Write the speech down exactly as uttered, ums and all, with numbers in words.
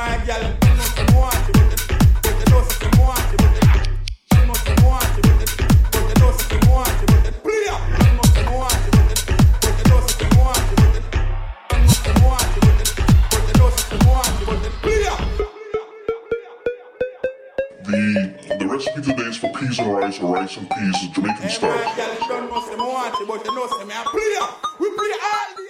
my girl, she must be want it, but the know she want it, but she must be want it, but the know she want it, but the play up, she must be want it, but the know she want it, but the must be want it, but the know she want it, but the play up. The the recipe today is for peas and rice, or rice and peas, Jamaican style. Hey, my girl, she don't must be want it, but the know she me a play up. We play all.